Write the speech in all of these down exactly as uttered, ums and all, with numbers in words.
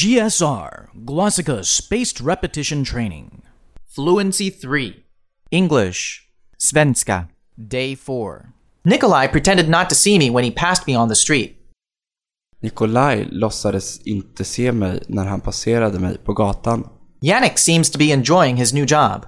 G S R, Glossika Spaced Repetition Training. Fluency three. English. Svenska. Day four. Nikolai pretended not to see me when he passed me on the street. Nikolaj låtsades inte se mig när han passerade mig på gatan. Yannick seems to be enjoying his new job.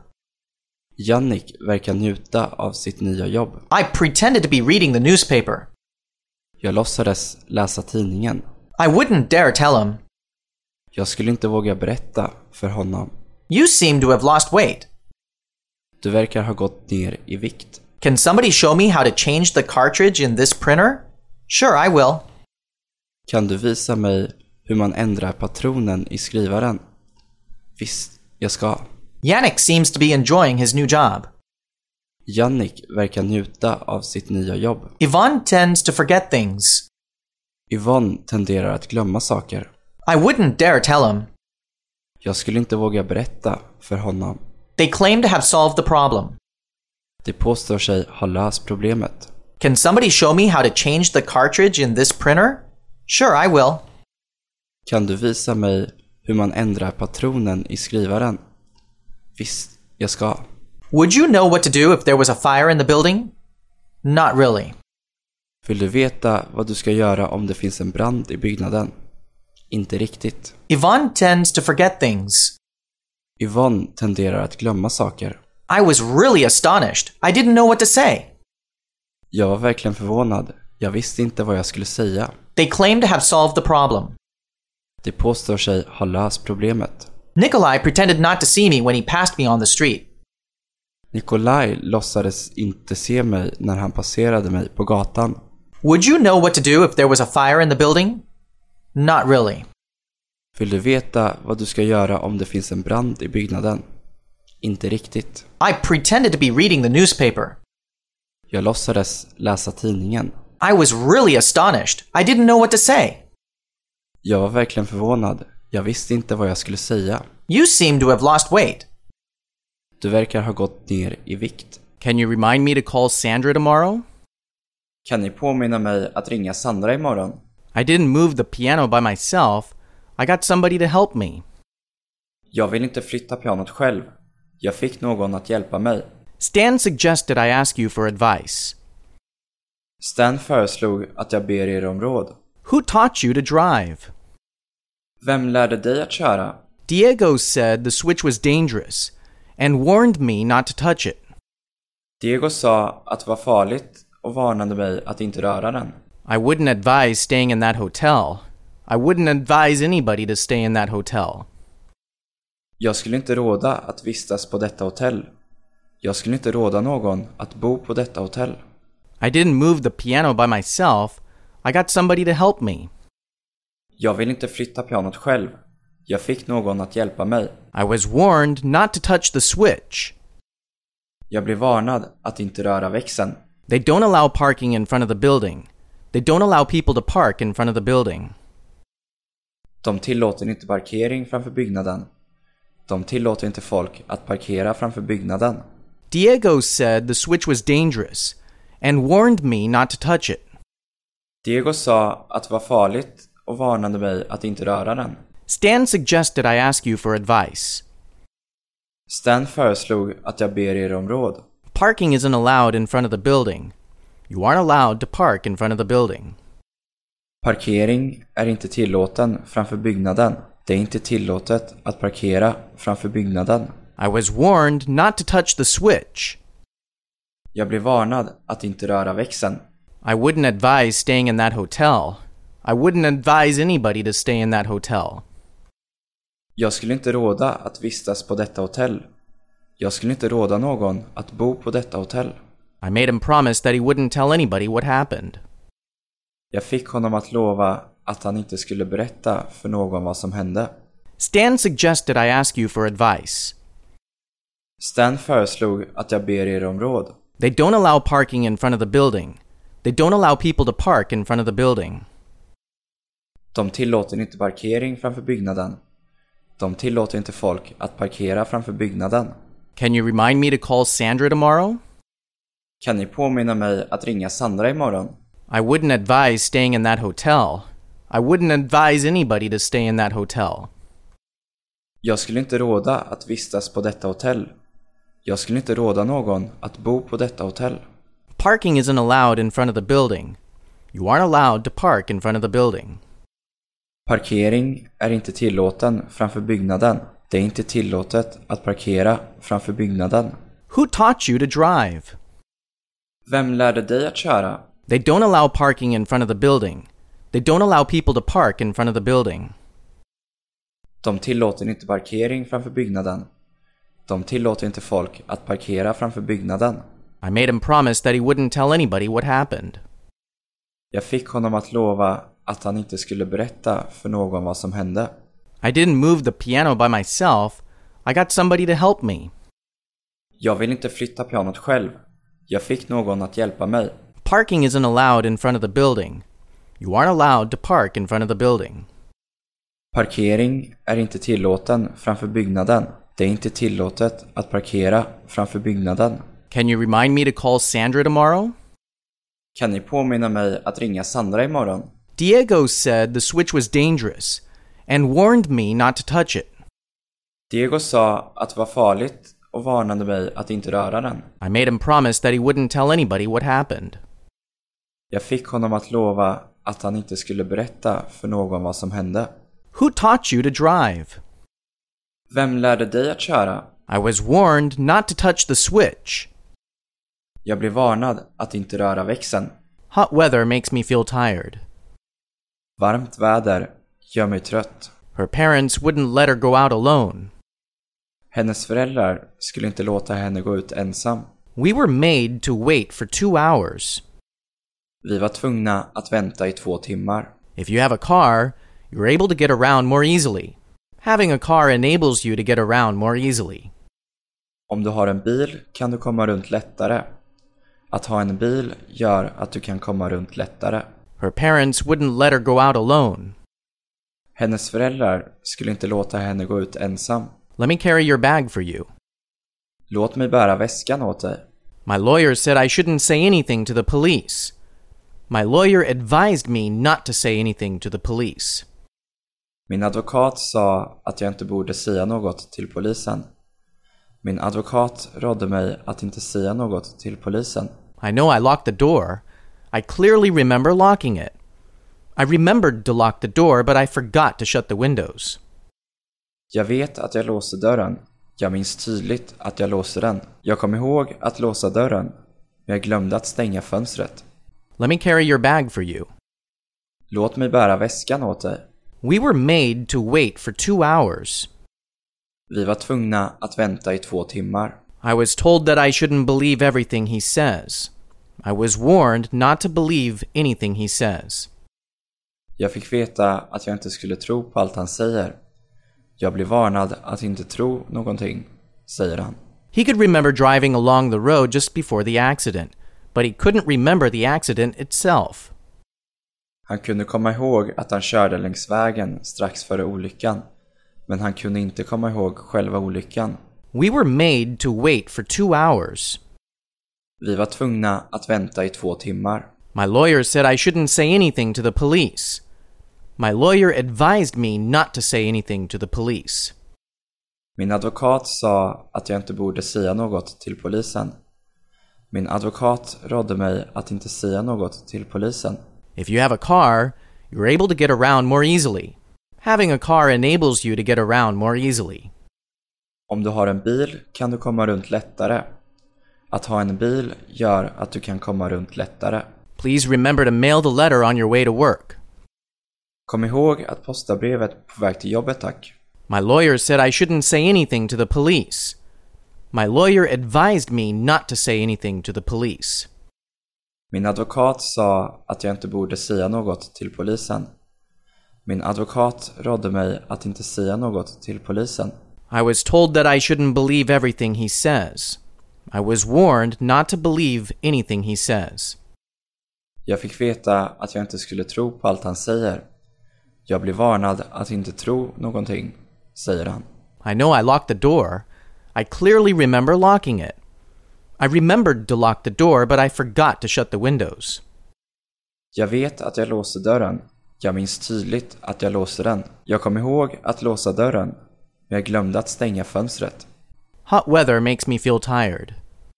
Jannik verkar njuta av sitt nya jobb. I pretended to be reading the newspaper. Jag låtsades läsa tidningen. I wouldn't dare tell him. Jag skulle inte våga berätta för honom. You seem to have lost weight. Du verkar ha gått ner i vikt. Can somebody show me how to change the cartridge in this printer? Sure, I will. Kan du visa mig hur man ändrar patronen i skrivaren? Visst, jag ska. Yannick seems to be enjoying his new job. Jannik verkar njuta av sitt nya jobb. Yvonne tends to forget things. Yvonne tenderar att glömma saker. I wouldn't dare tell him. Jag skulle inte våga berätta för honom. They claim to have solved the problem. De påstår sig ha löst problemet. Can somebody show me how to change the cartridge in this printer? Sure, I will. Kan du visa mig hur man ändrar patronen i skrivaren? Visst, jag ska. Would you know what to do if there was a fire in the building? Not really. Vill du veta vad du ska göra om det finns en brand i byggnaden? Inte riktigt. Yvonne tends to forget things. Yvonne tenderar att glömma saker. I was really astonished. I didn't know what to say. Jag var verkligen förvånad. Jag visste inte vad jag skulle säga. They claim to have solved the problem. De påstår sig ha löst problemet. Nikolai pretended not to see me when he passed me on the street. Nikolaj låtsades inte se mig när han passerade mig på gatan. Would you know what to do if there was a fire in the building? Not really. Vill du veta vad du ska göra om det finns en brand i byggnaden? Inte riktigt. I pretended to be reading the newspaper. Jag låtsades läsa tidningen. I was really astonished. I didn't know what to say. Jag var verkligen förvånad. Jag visste inte vad jag skulle säga. You seem to have lost weight. Du verkar ha gått ner i vikt. Can you remind me to call Sandra tomorrow? Kan ni påminna mig att ringa Sandra imorgon? I didn't move the piano by myself. I got somebody to help me. Jag vill inte flytta pianot själv. Jag fick någon att hjälpa mig. Stan suggested I ask you for advice. Stan föreslog att jag ber er om råd. Who taught you to drive? Vem lärde dig att köra? Diego said the switch was dangerous and warned me not to touch it. Diego sa att det var farligt och varnade mig att inte röra den. I wouldn't advise staying in that hotel. I wouldn't advise anybody to stay in that hotel. Jag skulle inte råda att vistas på detta hotell. Jag skulle inte råda någon att bo på detta hotell. I didn't move the piano by myself. I got somebody to help me. Jag vill inte flytta pianot själv. Jag fick någon att hjälpa mig. I was warned not to touch the switch. Jag blev varnad att inte röra växeln. They don't allow parking in front of the building. They don't allow people to park in front of the building. De tillåter inte parkering framför byggnaden. De tillåter inte folk att parkera framför byggnaden. Diego said the switch was dangerous and warned me not to touch it. Diego sa att det var farligt och varnade mig att inte röra den. Stan suggested I ask you for advice. Stan föreslog att jag ber er om råd. Parking isn't allowed in front of the building. You aren't allowed to park in front of the building. Parkering är inte tillåten framför byggnaden. Det är inte tillåtet att parkera framför byggnaden. I was warned not to touch the switch. Jag blev varnad att inte röra växeln. I wouldn't advise staying in that hotel. I wouldn't advise anybody to stay in that hotel. Jag skulle inte råda att vistas på detta hotell. Jag skulle inte råda någon att bo på detta hotell. I made him promise that he wouldn't tell anybody what happened. Jag fick honom att lova att han inte skulle berätta för någon vad som hände. Stan suggested I ask you for advice. Stan föreslog att jag ber er om råd. They don't allow parking in front of the building. They don't allow people to park in front of the building. De tillåter inte parkering framför byggnaden. De tillåter inte folk att parkera framför byggnaden. Can you remind me to call Sandra tomorrow? Kan ni påminna mig att ringa Sandra imorgon? I wouldn't advise staying in that hotel. I wouldn't advise anybody to stay in that hotel. Jag skulle inte råda att vistas på detta hotell. Jag skulle inte råda någon att bo på detta hotell. Parking isn't allowed in front of the building. You aren't allowed to park in front of the building. Parkering är inte tillåten framför byggnaden. Det är inte tillåtet att parkera framför byggnaden. Who taught you to drive? Vem lärde dig att köra? They don't allow parking in front of the building. They don't allow people to park in front of the building. De tillåter inte parkering framför byggnaden. De tillåter inte folk att parkera framför byggnaden. I made him promise that he wouldn't tell anybody what happened. Jag fick honom att lova att han inte skulle berätta för någon vad som hände. I didn't move the piano by myself. I got somebody to help me. Jag vill inte flytta pianot själv. Jag fick någon att hjälpa mig. Parking isn't allowed in front of the building. You aren't allowed to park in front of the building. Parkering är inte tillåten framför byggnaden. Det är inte tillåtet att parkera framför byggnaden. Can you remind me to call Sandra tomorrow? Kan ni påminna mig att ringa Sandra imorgon? Diego said the switch was dangerous and warned me not to touch it. Diego sa att det var farligt och varnade mig att inte röra den. I made him promise that he wouldn't tell anybody what happened. Jag fick honom att lova att han inte skulle berätta för någon vad som hände. Who taught you to drive? Vem lärde dig att köra? I was warned not to touch the switch. Jag blev varnad att inte röra växeln. Hot weather makes me feel tired. Varmt väder gör mig trött. Her parents wouldn't let her go out alone. Hennes föräldrar skulle inte låta henne gå ut ensam. We were made to wait for two hours. Vi var tvungna att vänta i två timmar. If you have a car, you're able to get around more easily. Having a car enables you to get around more easily. Om du har en bil kan du komma runt lättare. Att ha en bil gör att du kan komma runt lättare. Her parents wouldn't let her go out alone. Hennes föräldrar skulle inte låta henne gå ut ensam. Let me carry your bag for you. Låt mig bära väskan åt dig. My lawyer said I shouldn't say anything to the police. My lawyer advised me not to say anything to the police. Min advokat sa att jag inte borde säga något till polisen. Min advokat rådde mig att inte säga något till polisen. I know I locked the door. I clearly remember locking it. I remembered to lock the door, but I forgot to shut the windows. Jag vet att jag låste dörren. Jag minns tydligt att jag låste den. Jag kom ihåg att låsa dörren, men jag glömde att stänga fönstret. Let me carry your bag for you. Låt mig bära väskan åt dig. We were made to wait for two hours. Vi var tvungna att vänta i två timmar. I was told that I shouldn't believe everything he says. I was warned not to believe anything he says. Jag fick veta att jag inte skulle tro på allt han säger. Jag blev varnad att inte tro någonting, säger han. He could remember driving along the road just before the accident, but he couldn't remember the accident itself. Han kunde komma ihåg att han körde längs vägen strax före olyckan, men han kunde inte komma ihåg själva olyckan. We were made to wait for two hours. Vi var tvungna att vänta i två timmar. My lawyer said I shouldn't say anything to the police. My lawyer advised me not to say anything to the police. Min advokat sa att jag inte borde säga något till polisen. Min advokat rådde mig att inte säga något till polisen. If you have a car, you're able to get around more easily. Having a car enables you to get around more easily. Om du har en bil kan du komma runt lättare. Att ha en bil gör att du kan komma runt lättare. Please remember to mail the letter on your way to work. Kom ihåg att posta brevet på väg till jobbet, tack. My lawyer said I shouldn't say anything to the police. My lawyer advised me not to say anything to the police. Min advokat sa att jag inte borde säga något till polisen. Min advokat rådde mig att inte säga något till polisen. I was told that I shouldn't believe everything he says. I was warned not to believe anything he says. Jag fick veta att jag inte skulle tro på allt han säger. Jag blev varnad att inte tro någonting, säger han. I know I locked the door. I clearly remember locking it. I remembered to lock the door, but I forgot to shut the windows. Jag vet att jag låste dörren. Jag minns tydligt att jag låste den. Jag kom ihåg att låsa dörren, men jag glömde att stänga fönstret. Hot weather makes me feel tired.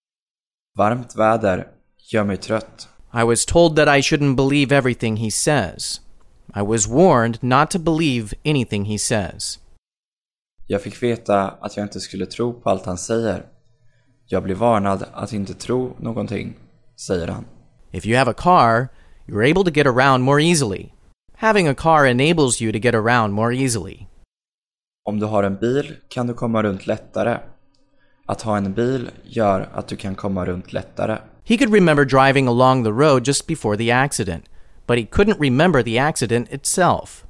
Varmt väder gör mig trött. I was told that I shouldn't believe everything he says. I was warned not to believe anything he says. Jag fick veta att jag inte skulle tro på allt han säger. Jag blev varnad att inte tro någonting, säger han. If you have a car, you're able to get around more easily. Having a car enables you to get around more easily. Om du har en bil kan du komma runt lättare. Att ha en bil gör att du kan komma runt lättare. He could remember driving along the road just before the accident, but he couldn't remember the accident itself.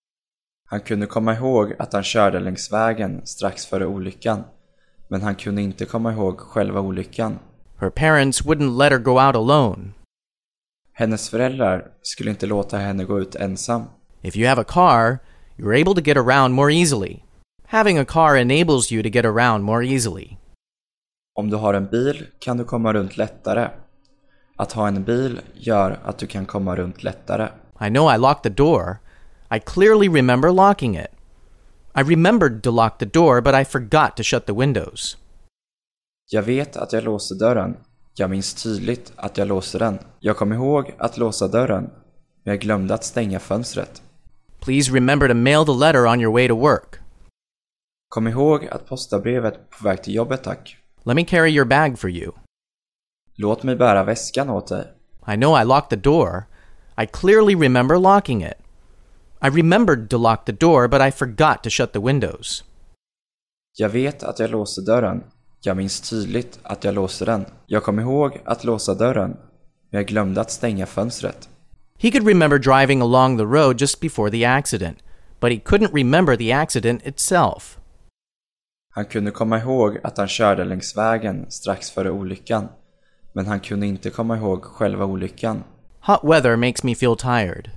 Han kunde komma ihåg att han körde längs vägen strax före olyckan, men han kunde inte komma ihåg själva olyckan. Her parents wouldn't let her go out alone. Hennes föräldrar skulle inte låta henne gå ut ensam. If you have a car, you're able to get around more easily. Having a car enables you to get around more easily. Om du har en bil kan du komma runt lättare. Att ha en bil gör att du kan komma runt lättare. I know I locked the door. I clearly remember locking it. I remembered to lock the door, but I forgot to shut the windows. Jag vet att jag låste dörren. Jag minns tydligt att jag låste den. Jag kom ihåg att låsa dörren, men jag glömde att stänga fönstret. Please remember to mail the letter on your way to work. Kom ihåg att posta brevet på väg till jobbet, tack. Let me carry your bag for you. Låt mig bära väskan åt dig. I know I locked the door. I clearly remember locking it. I remembered to lock the door, but I forgot to shut the windows. Jag vet att jag låste dörren. Jag minns tydligt att jag låste den. Jag kom ihåg att låsa dörren, men jag glömde att stänga fönstret. He could remember driving along the road just before the accident, but he couldn't remember the accident itself. Han kunde komma ihåg att han körde längs vägen strax före olyckan, men han kunde inte komma ihåg själva olyckan. Hot weather makes me feel tired.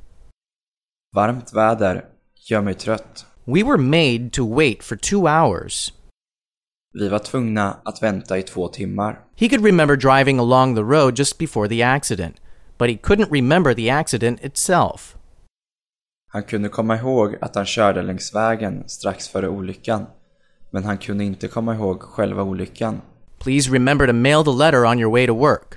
Varmt väder gör mig trött. We were made to wait for two hours. Vi var tvungna att vänta i två timmar. He could remember driving along the road just before the accident, but he couldn't remember the accident itself. Han kunde komma ihåg att han körde längs vägen strax före olyckan, men han kunde inte komma ihåg själva olyckan. Please remember to mail the letter on your way to work.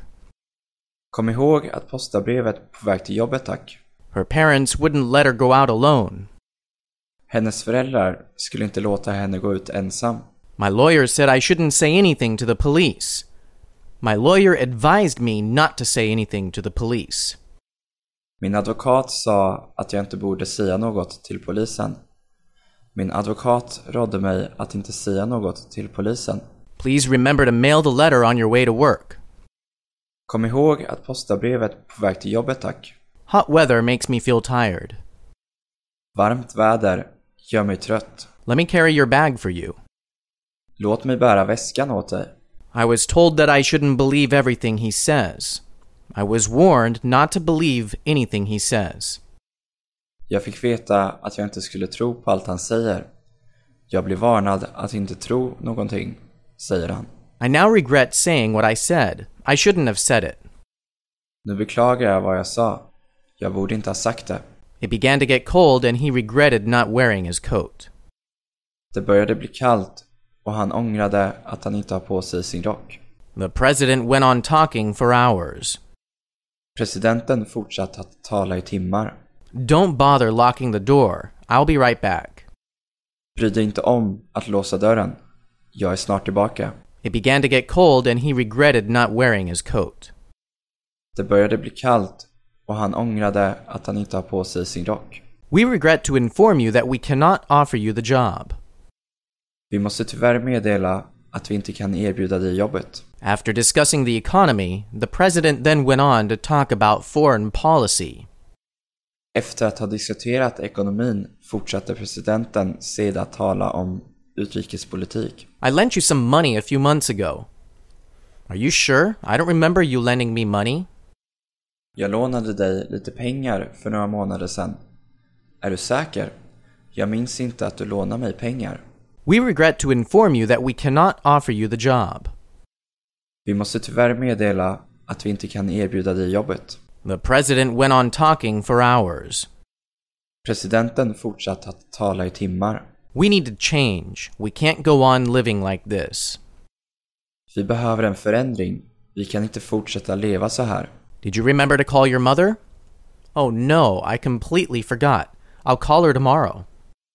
Kom ihåg att posta brevet på väg till jobbet, tack. Her parents wouldn't let her go out alone. Hennes föräldrar skulle inte låta henne gå ut ensam. My lawyer said I shouldn't say anything to the police. My lawyer advised me not to say anything to the police. Min advokat sa att jag inte borde säga något till polisen. Min advokat rådde mig att inte säga något till polisen. Please remember to mail the letter on your way to work. Kom ihåg att posta brevet på väg till jobbet, tack. Hot weather makes me feel tired. Varmt väder gör mig trött. Let me carry your bag for you. Låt mig bära väskan åt dig. I was told that I shouldn't believe everything he says. I was warned not to believe anything he says. Jag fick veta att jag inte skulle tro på allt han säger. Jag blev varnad att inte tro någonting, säger han. I now regret saying what I said. I shouldn't have said it. Nu beklagar jag vad jag sa. Jag borde inte ha sagt det. It began to get cold and he regretted not wearing his coat. Det började bli kallt och han ångrade att han inte har på sig sin rock. The president went on talking for hours. Presidenten fortsatte att tala i timmar. Don't bother locking the door. I'll be right back. Bry dig inte om att låsa dörren. Jag är snart tillbaka. It began to get cold and he regretted not wearing his coat. Det började bli kallt och han ångrade att han inte har på sig sin rock. We regret to inform you that we cannot offer you the job. Vi måste tyvärr meddela att vi inte kan erbjuda dig jobbet. After discussing the economy, the president then went on to talk about foreign policy. Efter att ha diskuterat ekonomin fortsatte presidenten sedan att tala om utrikespolitik. I lent you some money a few months ago. Are you sure? I don't remember you lending me money. Jag lånade dig lite pengar för några månader sedan. Är du säker? Jag minns inte att du lånade mig pengar. We regret to inform you that we cannot offer you the job. Vi måste tyvärr meddela att vi inte kan erbjuda dig jobbet. The president went on talking for hours. Presidenten fortsatte att tala i timmar. We need to change. We can't go on living like this. Vi behöver en förändring. Vi kan inte fortsätta leva så här. Did you remember to call your mother? Oh no, I completely forgot. I'll call her tomorrow.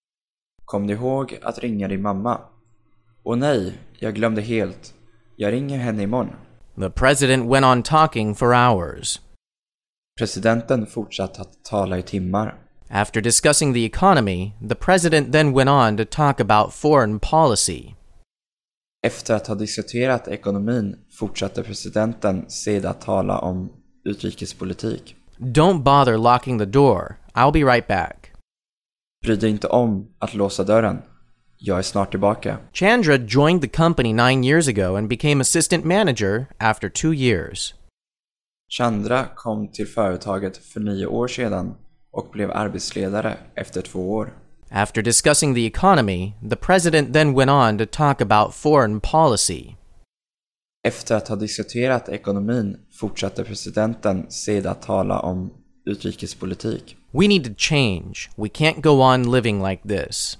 Kom ni ihåg att ringa din mamma? Åh nej, jag glömde helt. Jag ringer henne imorgon. The president went on talking for hours. Presidenten fortsatte att tala i timmar. After discussing the economy, the president then went on to talk about foreign policy. Efter att ha diskuterat ekonomin fortsatte presidenten sedan tala om utrikespolitik. Don't bother locking the door. I'll be right back. Bry dig inte om att låsa dörren. Jag är snart tillbaka. Chandra joined the company nine years ago and became assistant manager after two years. Chandra kom till företaget för nio år sedan och blev arbetsledare efter två år. After discussing the economy, the president then went on to talk about foreign policy. Efter att ha diskuterat ekonomin fortsatte presidenten sedan tala om utrikespolitik. We need to change. We can't go on living like this.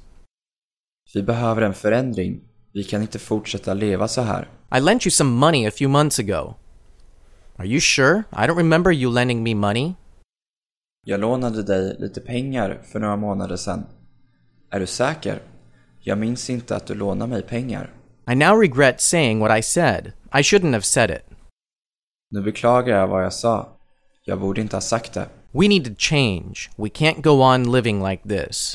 Vi behöver en förändring. Vi kan inte fortsätta leva så här. I lent you some money a few months ago. Are you sure? I don't remember you lending me money. Jag lånade dig lite pengar för några månader sedan. Är du säker? Jag minns inte att du lånade mig pengar. I now regret saying what I said. I shouldn't have said it. Nu beklagar jag vad jag sa. Jag borde inte ha sagt det. We need to change. We can't go on living like this.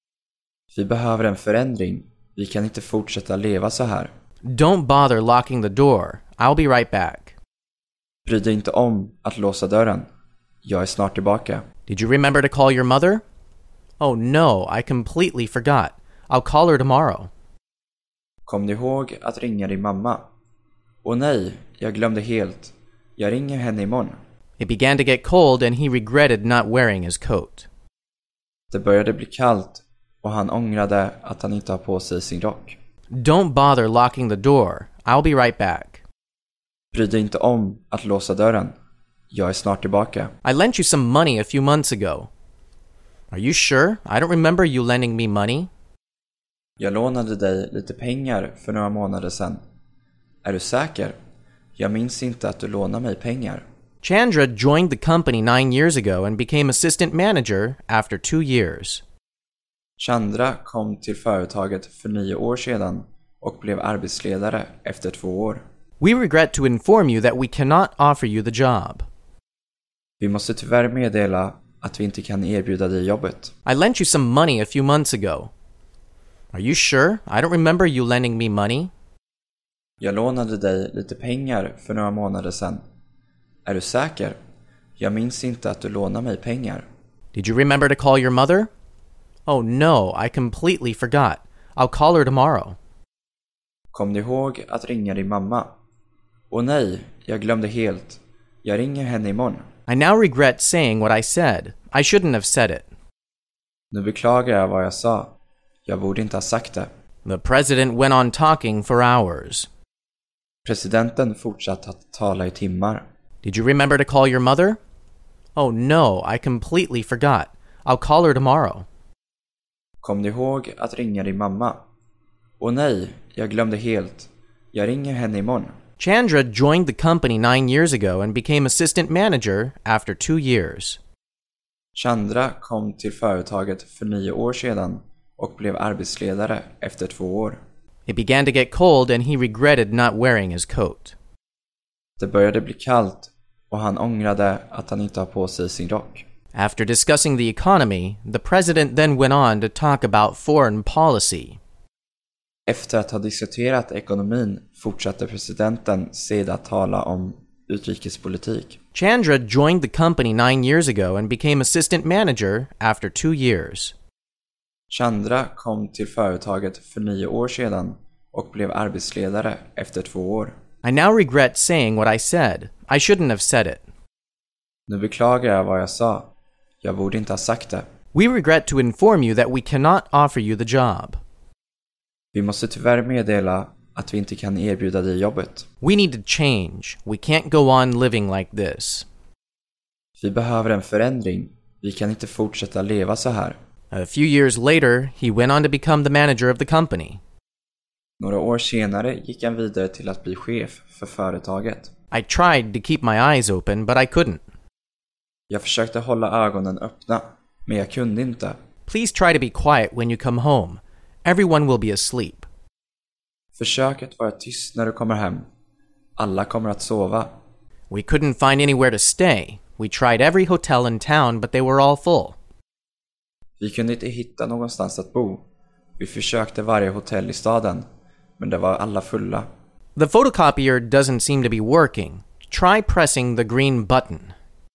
Vi behöver en förändring. Vi kan inte fortsätta leva så här. Don't bother locking the door. I'll be right back. Bry dig inte om att låsa dörren. Jag är snart tillbaka. Did you remember to call your mother? Oh no, I completely forgot. I'll call her tomorrow. Kom ni ihåg att ringa din mamma? Åh nej, jag glömde helt. Jag ringer henne imorgon. It began to get cold and he regretted not wearing his coat. Det började bli kallt och han ångrade att han inte har på sig sin rock. Don't bother locking the door. I'll be right back. Bry dig inte om att låsa dörren. Jag är snart tillbaka. I lent you some money a few months ago. Are you sure? I don't remember you lending me money. Jag lånade dig lite pengar för några månader sedan. Är du säker? Jag minns inte att du lånade mig pengar. Chandra joined the company nine years ago and became assistant manager after two years. Chandra kom till företaget för nio år sedan och blev arbetsledare efter två år. We regret to inform you that we cannot offer you the job. Vi måste tyvärr meddela att vi inte kan erbjuda dig jobbet. I lent you some money a few months ago. Are you sure? I don't remember you lending me money. Jag lånade dig lite pengar för några månader sedan. Är du säker? Jag minns inte att du lånade mig pengar. Did you remember to call your mother? Oh no, I completely forgot. I'll call her tomorrow. Kom ni ihåg att ringa din mamma? Åh nej, jag glömde helt. Jag ringer henne imorgon. I now regret saying what I said. I shouldn't have said it. Nu beklagar jag vad jag sa. Jag borde inte ha sagt det. The president went on talking for hours. Presidenten fortsatte att tala i timmar. Did you remember to call your mother? Oh no, I completely forgot. I'll call her tomorrow. Kom ni ihåg att ringa din mamma? Åh nej, jag glömde helt. Jag ringer henne imorgon. Chandra joined the company nine years ago and became assistant manager after two years. Chandra kom till företaget för nio år sedan och blev arbetsledare efter två år. It began to get cold and he regretted not wearing his coat. Det började bli kallt och han ångrade att han inte har på sig sin rock. After discussing the economy, the president then went on to talk about foreign policy. Efter att ha diskuterat ekonomin fortsatte presidenten sedan tala om utrikespolitik. Chandra joined the company nine years ago and became assistant manager after two years. Chandra kom till företaget för nio år sedan och blev arbetsledare efter två år. I now regret saying what I said. I shouldn't have said it. Nu beklagar jag vad jag sa. Jag borde inte ha sagt det. We regret to inform you that we cannot offer you the job. Vi måste tyvärr meddela att vi inte kan erbjuda dig jobbet. We need to change. We can't go on living like this. Vi behöver en förändring. Vi kan inte fortsätta leva så här. A few years later, he went on to become the manager of the company. Några år senare gick han vidare till att bli chef för företaget. I tried to keep my eyes open, but I couldn't. Jag försökte hålla ögonen öppna, men jag kunde inte. Please try to be quiet when you come home. Everyone will be asleep. Försök att vara tyst när du kommer hem. Alla kommer att sova. We couldn't find anywhere to stay. We tried every hotel in town, but they were all full. Vi kunde inte hitta någonstans att bo. Vi försökte varje hotell i staden, men det var alla fulla. The photocopier doesn't seem to be working. Try pressing the green button.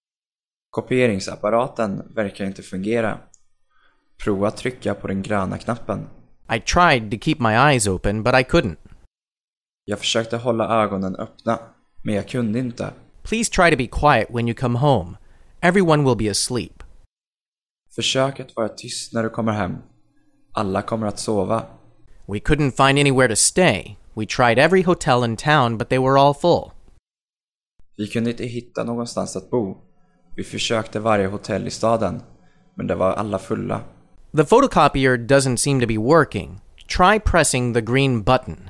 Kopieringsapparaten verkar inte fungera. Prova att trycka på den gröna knappen. I tried to keep my eyes open, but I couldn't. Jag försökte hålla ögonen öppna, men jag kunde inte. Please try to be quiet when you come home. Everyone will be asleep. Försök att vara tyst när du kommer hem. Alla kommer att sova. We couldn't find anywhere to stay. We tried every hotel in town, but they were all full. Vi kunde inte hitta någonstans att bo. Vi försökte varje hotell i staden, men det var alla fulla. The photocopier doesn't seem to be working. Try pressing the green button.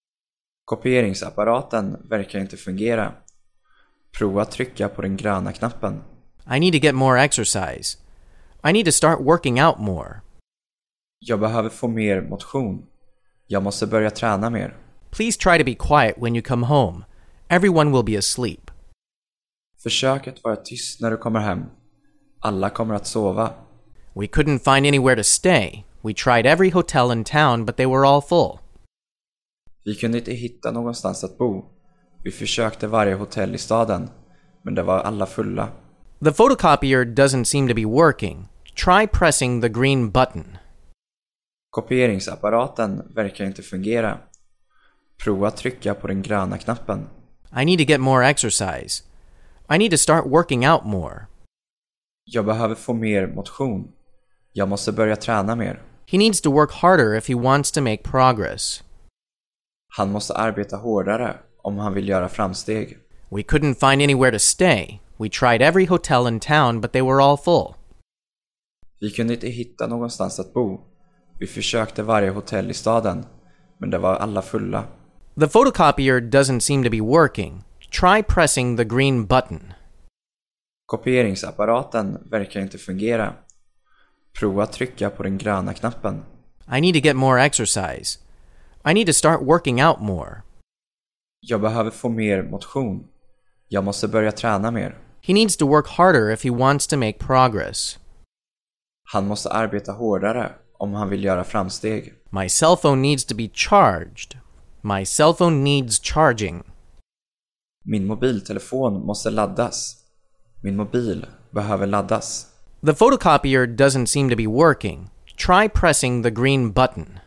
Kopieringsapparaten verkar inte fungera. Prova att trycka på den gröna knappen. I need to get more exercise. I need to start working out more. Jag behöver få mer motion. Jag måste börja träna mer. Please try to be quiet when you come home. Everyone will be asleep. Försök att vara tyst när du kommer hem. Alla kommer att sova. We couldn't find anywhere to stay. We tried every hotel in town, but they were all full. Vi kunde inte hitta någonstans att bo. Vi försökte varje hotell i staden, men det var alla fulla. The photocopier doesn't seem to be working. Try pressing the green button. Kopieringsapparaten verkar inte fungera. Prova att trycka på den gröna knappen. I need to get more exercise. I need to start working out more. Jag behöver få mer motion. Jag måste börja träna mer. He needs to work harder if he wants to make progress. Han måste arbeta hårdare om han vill göra framsteg. We couldn't find anywhere to stay. We tried every hotel in town, but they were all full. Vi kunde inte hitta någonstans att bo. Vi försökte varje hotell i staden, men det var alla fulla. The photocopier doesn't seem to be working. Try pressing the green button. Kopieringsapparaten verkar inte fungera. Prova att trycka på den gröna knappen. I need to get more exercise. I need to start working out more. Jag behöver få mer motion. Jag måste börja träna mer. He needs to work harder if he wants to make progress. Han måste arbeta hårdare om han vill göra framsteg. My cell phone needs to be charged. My cell phone needs charging. Min mobiltelefon måste laddas. Min mobil behöver laddas. The photocopier doesn't seem to be working. Try pressing the green button.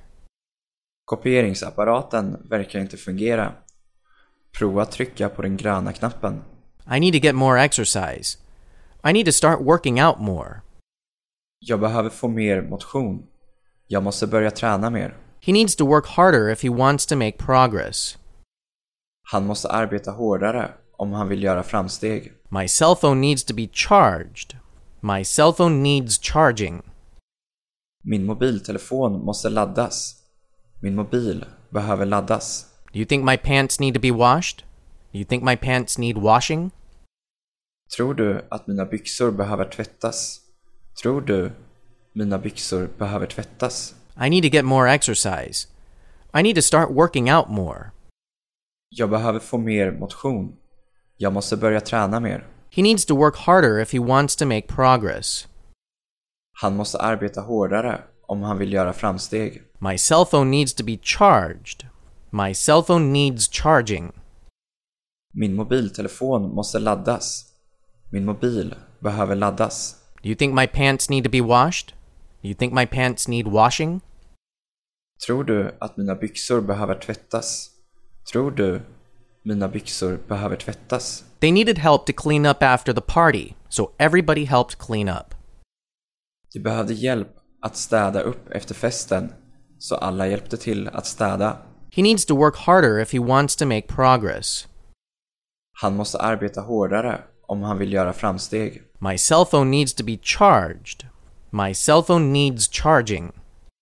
Kopieringsapparaten verkar inte fungera. Prova att trycka på den gröna knappen. I need to get more exercise. I need to start working out more. Jag behöver få mer motion. Jag måste börja träna mer. He needs to work harder if he wants to make progress. Han måste arbeta hårdare om han vill göra framsteg. My cell phone needs to be charged. My cell phone needs charging. Min mobiltelefon måste laddas. Min mobil behöver laddas. Do you think my pants need to be washed? Do you think my pants need washing? Tror du att mina byxor behöver tvättas? Tror du mina byxor behöver tvättas? I need to get more exercise. I need to start working out more. Jag behöver få mer motion. Jag måste börja träna mer. He needs to work harder if he wants to make progress. Han måste arbeta hårdare om han vill göra framsteg. My cell phone needs to be charged. My cell phone needs charging. Min mobiltelefon måste laddas. Min mobil behöver laddas. Do you think my pants need to be washed? Do you think my pants need washing? Tror du att mina byxor behöver tvättas? Tror du mina byxor behöver tvättas? They needed help to clean up after the party, so everybody helped clean up. De behövde hjälp att städa upp efter festen, så alla hjälpte till att städa. He needs to work harder if he wants to make progress. Han måste arbeta hårdare om han vill göra framsteg. My cell phone needs to be charged. My cell phone needs charging.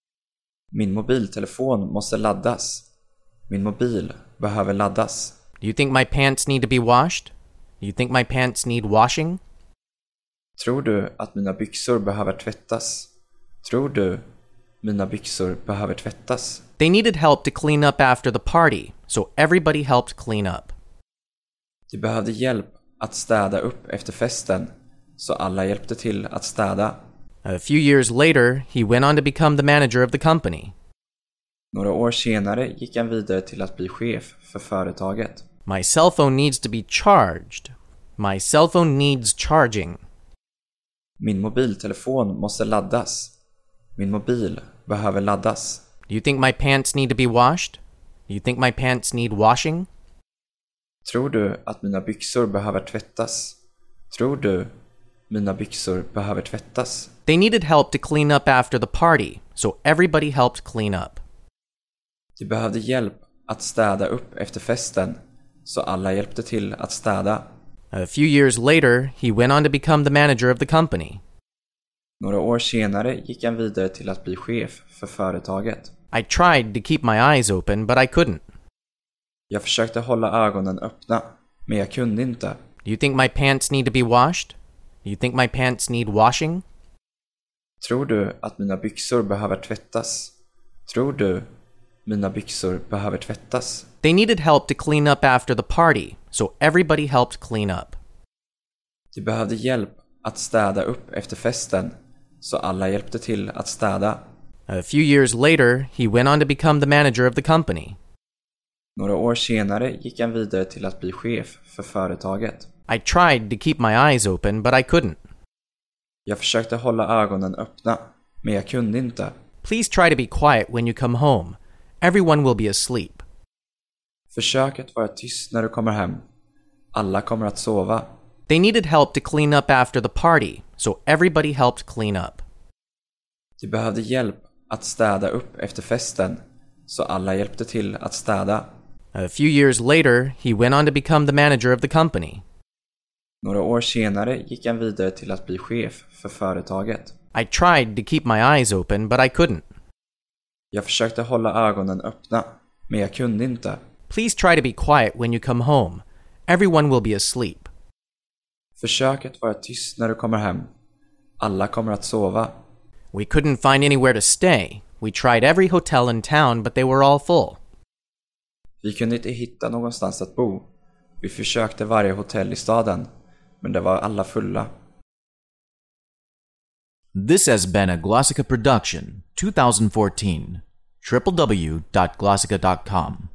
Min mobiltelefon måste laddas. Min mobil behöver laddas. Do you think my pants need to be washed? Do you think my pants need washing? Tror du att mina byxor behöver tvättas? Tror du mina byxor behöver tvättas? They needed help to clean up after the party, so everybody helped clean up. De behövde hjälp att städa upp efter festen, så alla hjälpte till att städa. A few years later, he went on to become the manager of the company. Några år senare gick han vidare till att bli chef för företaget. My cell phone needs to be charged. My cell phone needs charging. Min mobiltelefon måste laddas. Min mobil behöver laddas. Do you think my pants need to be washed? Do you think my pants need washing? Tror du att mina byxor behöver tvättas? Tror du mina byxor behöver tvättas? They needed help to clean up after the party, so everybody helped clean up. De behövde hjälp att städa upp efter festen, så alla hjälpte till att städa. A few years later, he went on to become the manager of the company. Några år senare gick han vidare till att bli chef för företaget. I tried to keep my eyes open, but I couldn't. Jag försökte hålla ögonen öppna, men jag kunde inte. Do you think my pants need to be washed? Do you think my pants need washing? Tror du att mina byxor behöver tvättas? Tror du mina byxor behöver tvättas? They needed help to clean up after the party, so everybody helped clean up. De behövde hjälp att städa upp efter festen, så alla hjälpte till att städa. A few years later, he went on to become the manager of the company. Några år senare gick han vidare till att bli chef för företaget. I tried to keep my eyes open, but I couldn't. Jag försökte hålla ögonen öppna, men jag kunde inte. Please try to be quiet when you come home. Everyone will be asleep. Försök att vara tyst när du kommer hem. Alla kommer att sova. They needed help to clean up after the party, so everybody helped clean up. De behövde hjälp att städa upp efter festen, så alla hjälpte till att städa. A few years later, he went on to become the manager of the company. Några år senare gick han vidare till att bli chef för företaget. I tried to keep my eyes open, but I couldn't. Jag försökte hålla ögonen öppna, men jag kunde inte. Please try to be quiet when you come home. Everyone will be asleep. Försök att vara tyst när du kommer hem. Alla kommer att sova. We couldn't find anywhere to stay. We tried every hotel in town, but they were all full. Vi kunde inte hitta någonstans att bo. Vi försökte varje hotell i staden, men det var alla fulla. This has been a Glossica production, twenty fourteen. w w w dot glossica dot com